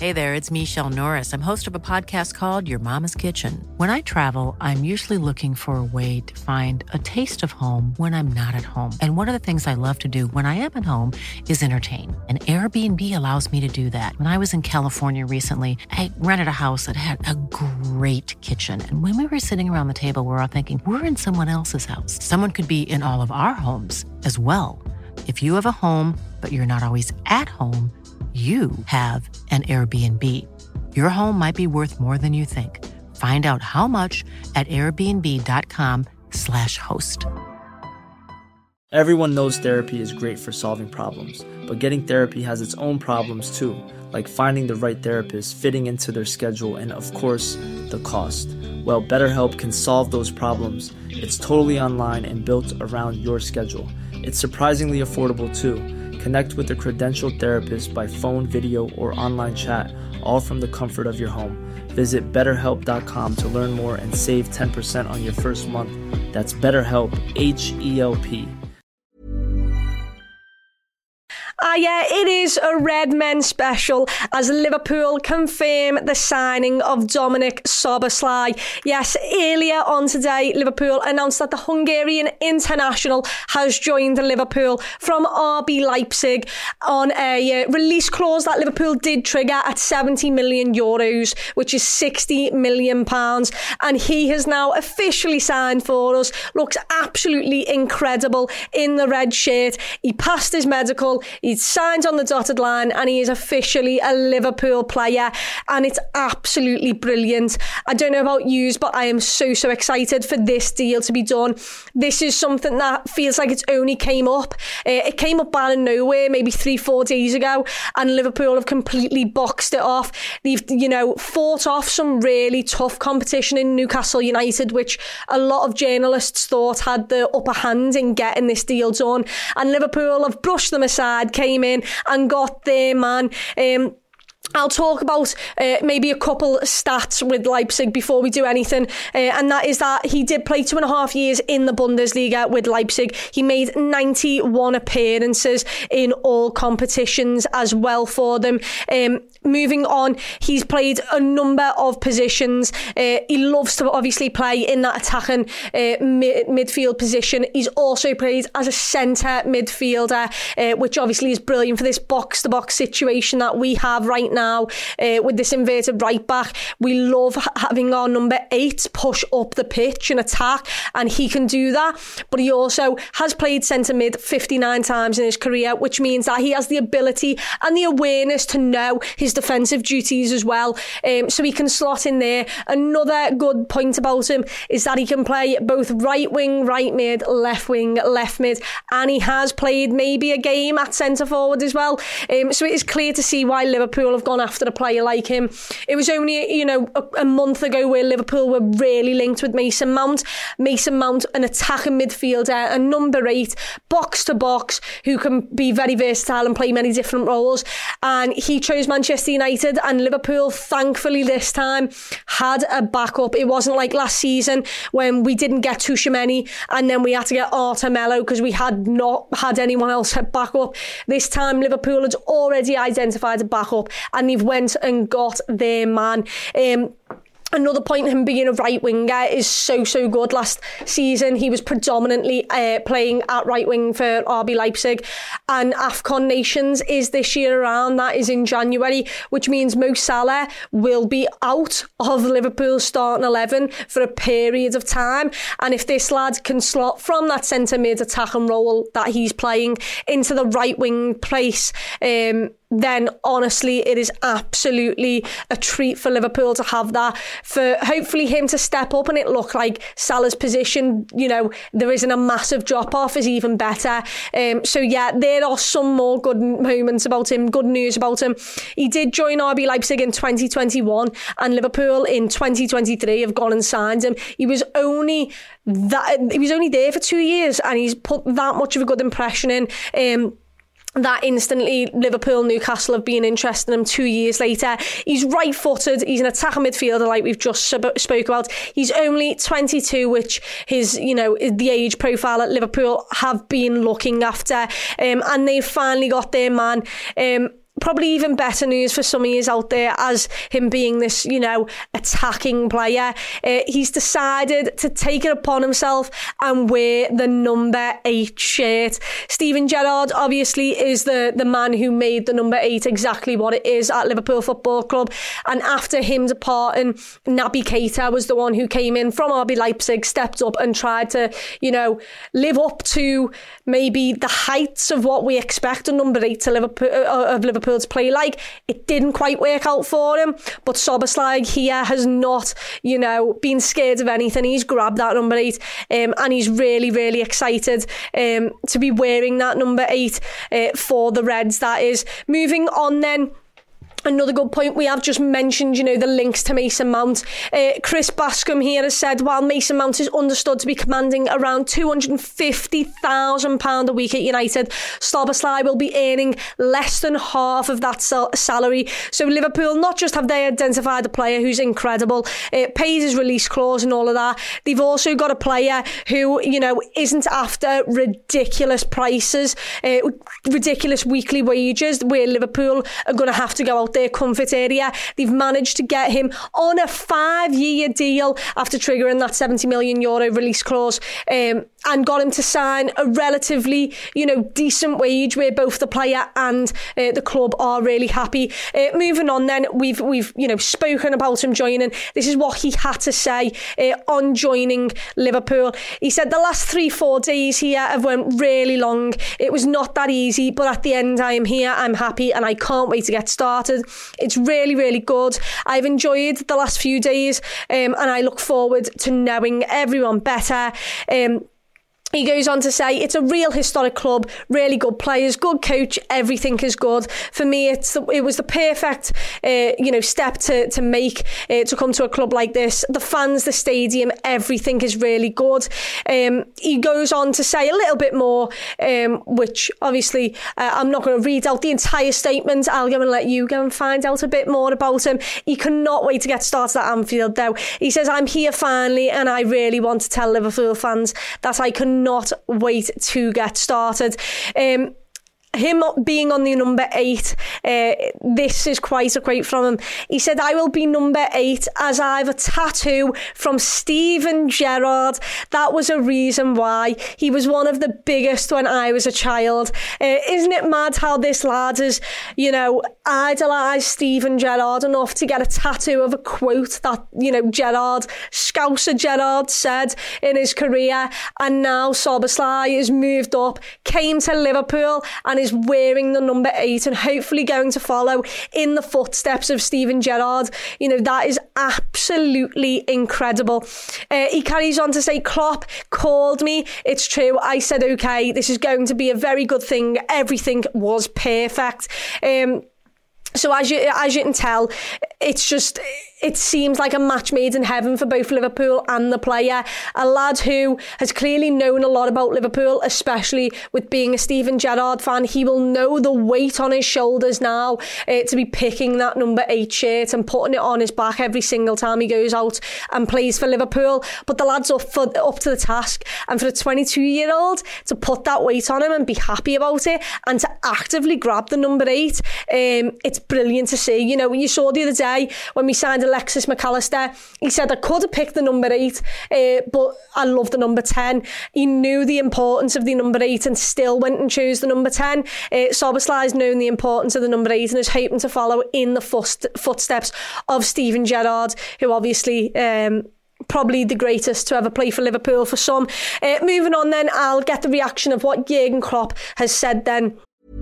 Hey there, it's Michelle Norris. I'm host of a podcast called Your Mama's Kitchen. When I travel, I'm usually looking for a way to find a taste of home when I'm not at home. And one of the things I love to do when I am at home is entertain. And Airbnb allows me to do that. When I was in California recently, I rented a house that had a great kitchen. And when we were sitting around the table, we were all thinking, we're in someone else's house. Someone could be in all of our homes as well. If you have a home, but you're not always at home, you have an Airbnb. Your home might be worth more than you think. Find out how much at airbnb.com/host. Everyone knows therapy is great for solving problems, but getting therapy has its own problems too, like finding the right therapist, fitting into their schedule, and of course, the cost. Well, BetterHelp can solve those problems. It's totally online and built around your schedule. It's surprisingly affordable too. Connect with a credentialed therapist by phone, video, or online chat, all from the comfort of your home. Visit BetterHelp.com to learn more and save 10% on your first month. That's BetterHelp, H-E-L-P. Yeah, it is a Red Men special as Liverpool confirm the signing of Dominic Szoboszlai. Yes, earlier on today, Liverpool announced that the Hungarian international has joined Liverpool from RB Leipzig on a release clause that Liverpool did trigger at €70 million, which is £60 million. And he has now officially signed for us. Looks absolutely incredible in the red shirt. He passed his medical. He's signed on the dotted line and he is officially a Liverpool player, and it's absolutely brilliant. I don't know about yous, but I am so excited for this deal to be done. This is something that feels like it's only came up. It came up out of nowhere maybe 3-4 days ago, and Liverpool have completely boxed it off. They've, fought off some really tough competition in Newcastle United, which a lot of journalists thought had the upper hand in getting this deal done, and Liverpool have brushed them aside, came in and got their man. I'll talk about maybe a couple stats with Leipzig before we do anything, and that is that he did play 2.5 years in the Bundesliga with Leipzig. He made 91 appearances in all competitions as well for them. Moving on, he's played a number of positions. He loves to obviously play in that attacking midfield position. He's also played as a centre midfielder, which obviously is brilliant for this box-to-box situation that we have right now with this inverted right back. We love having our number 8 push up the pitch and attack, and he can do that. But he also has played centre mid 59 times in his career, which means that he has the ability and the awareness to know his defensive duties as well, so he can slot in there. Another good point about him is that he can play both right wing, right mid, left wing, left mid, and he has played maybe a game at centre forward as well, so it is clear to see why Liverpool have gone after a player like him. It was only a month ago where Liverpool were really linked with Mason Mount, an attacking midfielder, a number 8 box to box who can be very versatile and play many different roles, and he chose Manchester United, and Liverpool thankfully this time had a backup. It wasn't like last season when we didn't get Tchouaméni and then we had to get Arthur Melo because we had not had anyone else at backup. This time Liverpool had already identified a backup and they've went and got their man. Another point, him being a right winger is so good. Last season, he was predominantly playing at right wing for RB Leipzig, and AFCON Nations is this year around. That is in January, which means Mo Salah will be out of Liverpool's starting 11 for a period of time. And if this lad can slot from that centre mid attacking role that he's playing into the right wing place, then honestly it is absolutely a treat for Liverpool to have that, for hopefully him to step up and it look like Salah's position, there isn't a massive drop off, is even better. So yeah, there are some more good moments about him, good news about him. He did join RB Leipzig in 2021 and Liverpool in 2023 have gone and signed him. He was only there for 2 years and he's put that much of a good impression in. That instantly Liverpool, Newcastle have been interested in him 2 years later. He's right-footed. He's an attacking midfielder like we've just spoke about. He's only 22, which is the age profile that Liverpool have been looking after. And they've finally got their man. probably even better news for some of you out there as him being this, attacking player. He's decided to take it upon himself and wear the number 8 shirt. Steven Gerrard obviously is the man who made the number 8 exactly what it is at Liverpool Football Club. And after him departing, Naby Keita was the one who came in from RB Leipzig, stepped up and tried to, live up to maybe the heights of what we expect a number 8 to Liverpool to play like. It didn't quite work out for him, but Szoboszlai here has not, been scared of anything. He's grabbed that number 8 and he's really, really excited to be wearing that number 8 for the Reds, that is. Moving on then. Another good point, we have just mentioned, the links to Mason Mount. Chris Bascom here has said, while Mason Mount is understood to be commanding around £250,000 a week at United, Szoboszlai will be earning less than half of that salary. So Liverpool, not just have they identified a player who's incredible, pays his release clause and all of that, they've also got a player who, isn't after ridiculous prices, ridiculous weekly wages, where Liverpool are going to have to go out their comfort area. They've managed to get him on a 5-year deal after triggering that €70 million release clause, and got him to sign a relatively, decent wage where both the player and the club are really happy. Moving on then, we've spoken about him joining. This is what he had to say on joining Liverpool. He said, the last 3-4 days here have went really long. It was not that easy, but at the end I am here, I'm happy, and I can't wait to get started. It's really, really good. I've enjoyed the last few days, and I look forward to knowing everyone better. He goes on to say, it's a real historic club, really good players, good coach, everything is good. For me, it was the perfect, step to make, to come to a club like this. The fans, the stadium, everything is really good. He goes on to say a little bit more, which obviously I'm not going to read out the entire statement. I'll go and let you go and find out a bit more about him. He cannot wait to get started at Anfield, though. He says, I'm here finally, and I really want to tell Liverpool fans that I cannot wait to get started. Him being on the number 8, this is quite a quote from him. He said, I will be number 8 as I have a tattoo from Steven Gerrard. That was a reason why. He was one of the biggest when I was a child. Isn't it mad how this lad has, idolised Steven Gerrard enough to get a tattoo of a quote that, Scouser Gerrard said in his career, and now Szoboszlai has moved up, came to Liverpool and is wearing the number 8 and hopefully going to follow in the footsteps of Steven Gerrard. That is absolutely incredible. He carries on to say, Klopp called me. It's true. I said, okay, this is going to be a very good thing. Everything was perfect. So as you can tell, it seems like a match made in heaven for both Liverpool and the player. A lad who has clearly known a lot about Liverpool, especially with being a Steven Gerrard fan. He will know the weight on his shoulders now to be picking that number 8 shirt and putting it on his back every single time he goes out and plays for Liverpool. But the lad's up to the task, and for a 22-year-old to put that weight on him and be happy about it and to actively grab the number 8, it's brilliant to see. You saw the other day when we signed Alexis McAllister, he said, I could have picked the number 8, but I love the number 10. He knew the importance of the number 8 and still went and chose the number 10. Szoboszlai's known the importance of the number 8 and is hoping to follow in the footsteps of Steven Gerrard, who obviously probably the greatest to ever play for Liverpool for some. Moving on then, I'll get the reaction of what Jurgen Klopp has said then.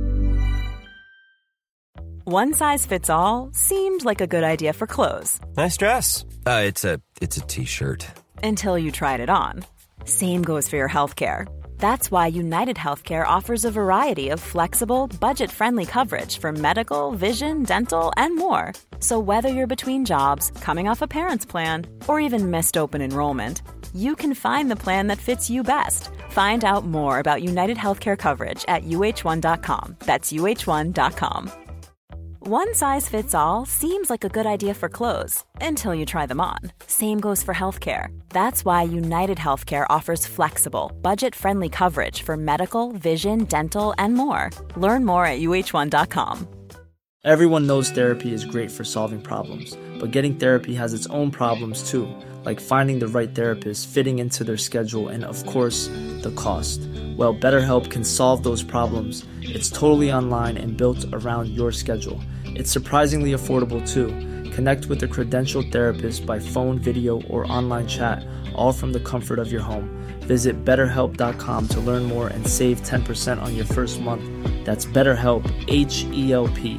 One size fits all seemed like a good idea for clothes. Nice dress. It's a t-shirt. Until you tried it on. Same goes for your healthcare. That's why United Healthcare offers a variety of flexible, budget-friendly coverage for medical, vision, dental, and more. So whether you're between jobs, coming off a parent's plan, or even missed open enrollment, you can find the plan that fits you best. Find out more about United Healthcare coverage at uh1.com. That's uh1.com. One size fits all seems like a good idea for clothes until you try them on. Same goes for healthcare. That's why United Healthcare offers flexible, budget-friendly coverage for medical, vision, dental, and more. Learn more at uh1.com. Everyone knows therapy is great for solving problems, but getting therapy has its own problems too, like finding the right therapist, fitting into their schedule, and of course, the cost. Well, BetterHelp can solve those problems. It's totally online and built around your schedule. It's surprisingly affordable too. Connect with a credentialed therapist by phone, video, or online chat, all from the comfort of your home. Visit BetterHelp.com to learn more and save 10% on your first month. That's BetterHelp, H-E-L-P.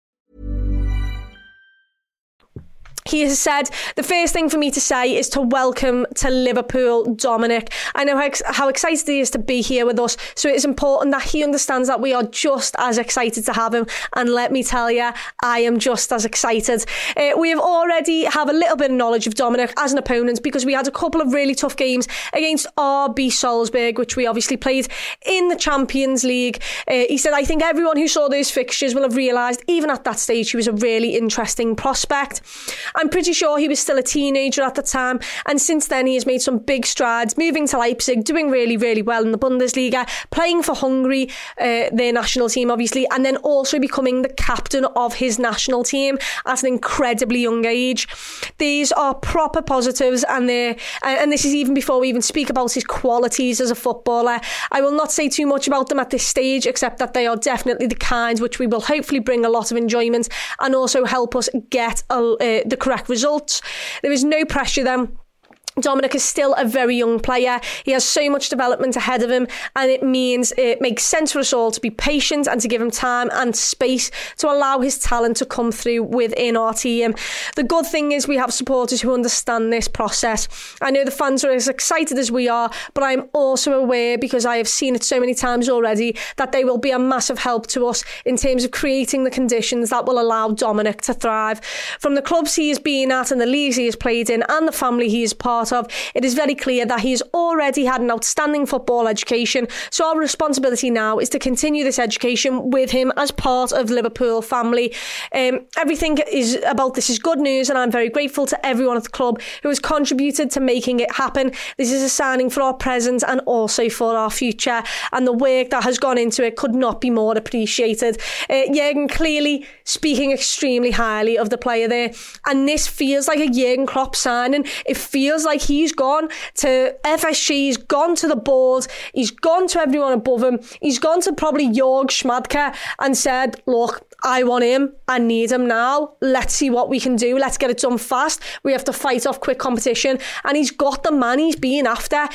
He has said, the first thing for me to say is to welcome to Liverpool Dominic. I know how excited he is to be here with us, so it is important that he understands that we are just as excited to have him. And let me tell you, I am just as excited. We have already have a little bit of knowledge of Dominic as an opponent because we had a couple of really tough games against RB Salzburg, which we obviously played in the Champions League. He said, I think everyone who saw those fixtures will have realised, even at that stage, he was a really interesting prospect. I'm pretty sure he was still a teenager at the time, and since then he has made some big strides, moving to Leipzig, doing really, really well in the Bundesliga, playing for Hungary, their national team obviously, and then also becoming the captain of his national team at an incredibly young age. These are proper positives, and this is even before we even speak about his qualities as a footballer. I will not say too much about them at this stage, except that they are definitely the kind which we will hopefully bring a lot of enjoyment and also help us get the correct results. There is no pressure then. Dominic is still a very young player. He has so much development ahead of him, and it means it makes sense for us all to be patient and to give him time and space to allow his talent to come through within our team. The good thing is we have supporters who understand this process. I know the fans are as excited as we are, but I'm also aware, because I have seen it so many times already, that they will be a massive help to us in terms of creating the conditions that will allow Dominic to thrive. From the clubs he has been at and the leagues he has played in and the family he is part of, it is very clear that he has already had an outstanding football education, so our responsibility now is to continue this education with him as part of the Liverpool family. Everything about this is good news, and I'm very grateful to everyone at the club who has contributed to making it happen. This is a signing for our present and also for our future, and the work that has gone into it could not be more appreciated. Jurgen clearly speaking extremely highly of the player there, and this feels like a Jurgen Klopp signing. It feels like he's gone to FSG, he's gone to the board, he's gone to everyone above him, he's gone to probably Jörg Schmadtke and said, look, I want him, I need him now, let's see what we can do, let's get it done fast, we have to fight off quick competition. And he's got the man he's been after.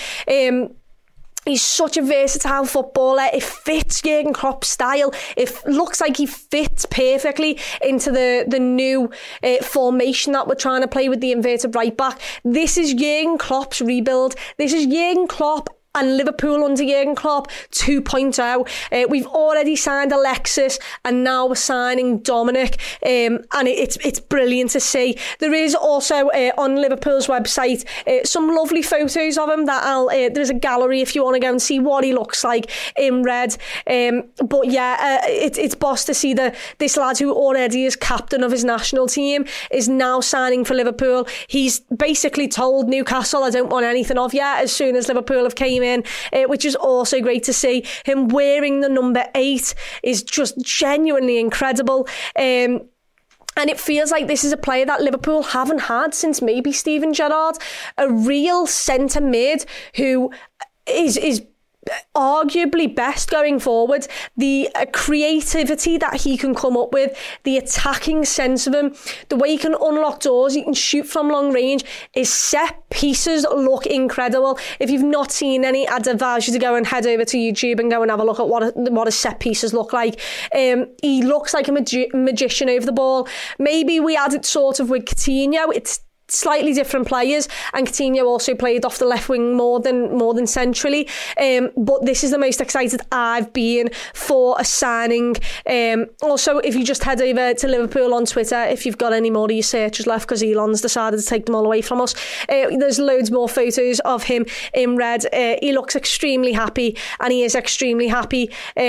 He's such a versatile footballer. It fits Jurgen Klopp's style. It looks like he fits perfectly into the new formation that we're trying to play with the inverted right back. This is Jurgen Klopp's rebuild. This is Jurgen Klopp and Liverpool under Jurgen Klopp 2.0. We've already signed Alexis, and now we're signing Dominic, and it's brilliant to see. There is also on Liverpool's website some lovely photos of him that there's a gallery if you want to go and see what he looks like in red. But yeah, it's boss to see this lad who already is captain of his national team is now signing for Liverpool. He's basically told Newcastle, I don't want anything of you, as soon as Liverpool have came in, which is also great to see. Him wearing the number 8 is just genuinely incredible. And it feels like this is a player that Liverpool haven't had since maybe Steven Gerrard, a real centre mid who is arguably best going forward. The creativity that he can come up with, the attacking sense of him, the way he can unlock doors, he can shoot from long range, his set pieces look incredible. If you've not seen any, I'd advise you to go and head over to YouTube and go and have a look at what his set pieces look like. He looks like a magician over the ball. Maybe we had it sort of with Coutinho. It's slightly different players, and Coutinho also played off the left wing more than centrally, but this is the most excited I've been for a signing. Also, if you just head over to Liverpool on Twitter, if you've got any more of your searches left, because Elon's decided to take them all away from us, there's loads more photos of him in red. He looks extremely happy, and he is extremely happy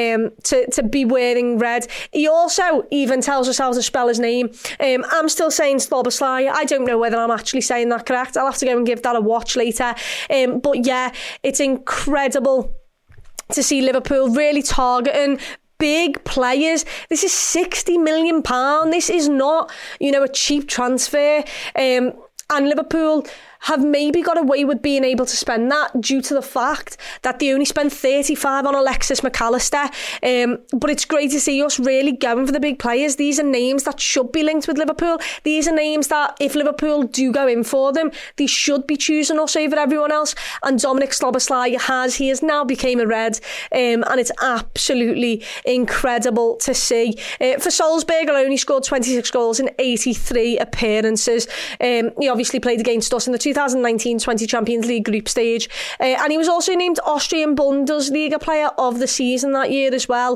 to be wearing red. He also even tells us how to spell his name. I'm still saying Szoboszlai. I don't know whether I'm actually saying that correct. I'll have to go and give that a watch later. But yeah, it's incredible to see Liverpool really targeting big players. This is £60 million. This is not, a cheap transfer. And Liverpool have maybe got away with being able to spend that due to the fact that they only spent 35 on Alexis McAllister. But it's great to see us really going for the big players. These are names that should be linked with Liverpool. These are names that, if Liverpool do go in for them, they should be choosing us over everyone else. And Dominic Szoboszlai he has now become a Red. And it's absolutely incredible to see. For Salzburg alone, he scored 26 goals in 83 appearances. He obviously played against us in the 2019-20 Champions League group stage, and he was also named Austrian Bundesliga Player of the Season that year as well.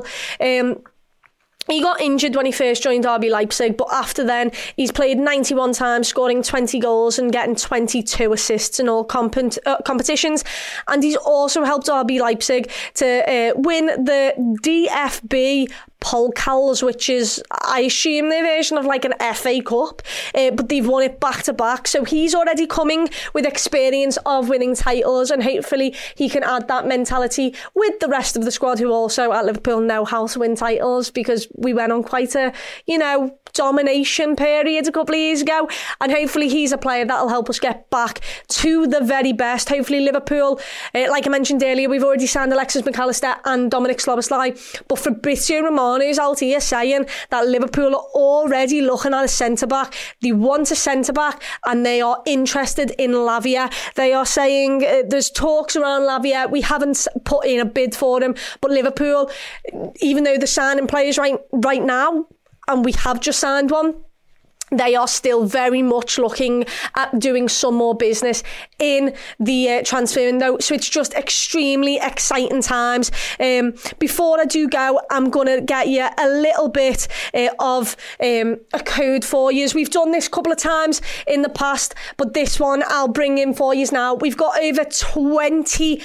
He got injured when he first joined RB Leipzig, but after then, he's played 91 times, scoring 20 goals and getting 22 assists in all competitions. And he's also helped RB Leipzig to win the DFB Pokals, which is, I assume, their version of like an FA Cup, but they've won it back to back. So he's already coming with experience of winning titles, and hopefully he can add that mentality with the rest of the squad who also at Liverpool know how to win titles, because we went on quite a, domination period a couple of years ago, and hopefully he's a player that'll help us get back to the very best. Hopefully Liverpool, like I mentioned earlier, we've already signed Alexis McAllister and Dominic Szoboszlai, but Fabrizio Romano's out here saying that Liverpool are already looking at a centre-back. They want a centre-back and they are interested in Lavia. They are saying there's talks around Lavia. We haven't put in a bid for him, but Liverpool, even though they're signing players right now, and we have just signed one, they are still very much looking at doing some more business in the transfer window. So it's just extremely exciting times. Before I do go, I'm going to get you a little bit of a code for you. We've done this a couple of times in the past, but this one I'll bring in for you now. We've got over 20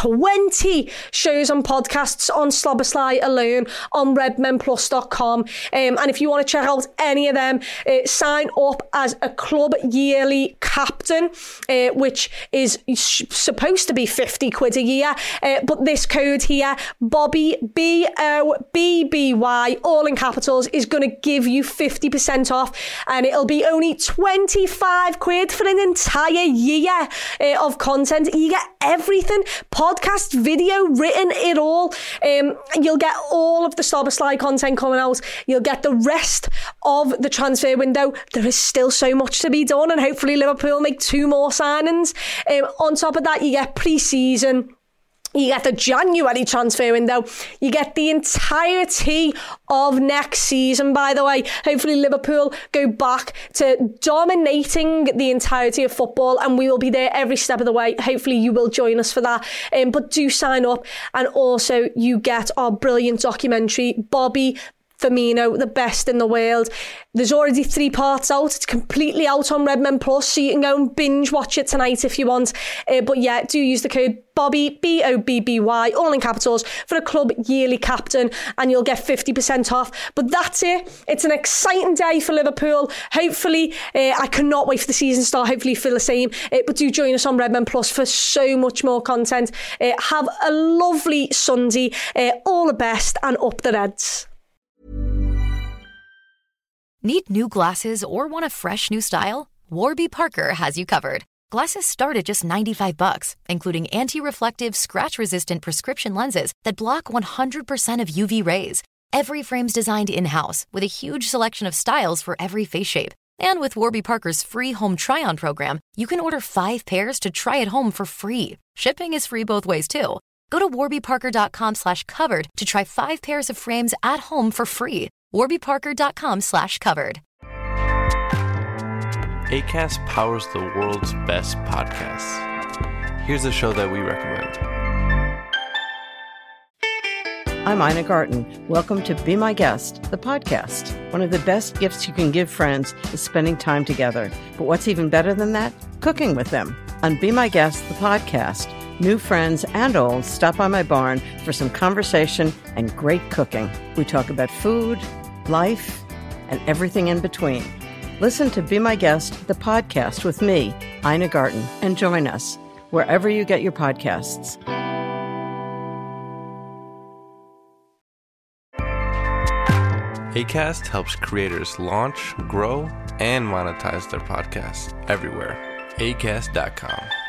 shows and podcasts on Szoboszlai alone on redmenplus.com. And if you want to check out any of them, sign up as a club yearly captain, which is supposed to be 50 quid a year. But this code here, Bobby, BOBBY, all in capitals, is going to give you 50% off. And it'll be only 25 quid for an entire year of content. You get everything. Podcast, video, written, it all. You'll get all of the Szoboszlai content coming out. You'll get the rest of the transfer window. There is still so much to be done, and hopefully Liverpool make 2 more signings. On top of that, you get pre-season. You get the January transfer window. You get the entirety of next season, by the way. Hopefully Liverpool go back to dominating the entirety of football, and we will be there every step of the way. Hopefully you will join us for that. But do sign up. And also you get our brilliant documentary, Bobby Firmino, the best in the world. There's already 3 parts out. It's completely out on Redmen Plus, so you can go and binge watch it tonight if you want. But yeah, do use the code Bobby, BOBBY, all in capitals, for a club yearly captain, and you'll get 50% off. But that's it. It's an exciting day for Liverpool. Hopefully, I cannot wait for the season to start. Hopefully you feel the same. But do join us on Redmen Plus for so much more content. Have a lovely Sunday. All the best, and up the Reds. Need new glasses or want a fresh new style? Warby Parker has you covered. Glasses start at just $95, including anti-reflective, scratch-resistant prescription lenses that block 100% of UV rays. Every frame's designed in-house with a huge selection of styles for every face shape. And with Warby Parker's free home try-on program, you can order 5 pairs to try at home for free. Shipping is free both ways, too. Go to warbyparker.com/covered to try 5 pairs of frames at home for free. warbyparker.com/covered. Acast powers the world's best podcasts. Here's a show that we recommend. I'm Ina Garten. Welcome to Be My Guest, the podcast. One of the best gifts you can give friends is spending time together. But what's even better than that? Cooking with them. On Be My Guest, the podcast, new friends and old stop by my barn for some conversation and great cooking. We talk about food, life, and everything in between. Listen to Be My Guest, the podcast with me, Ina Garten, and join us wherever you get your podcasts. Acast helps creators launch, grow, and monetize their podcasts everywhere. Acast.com.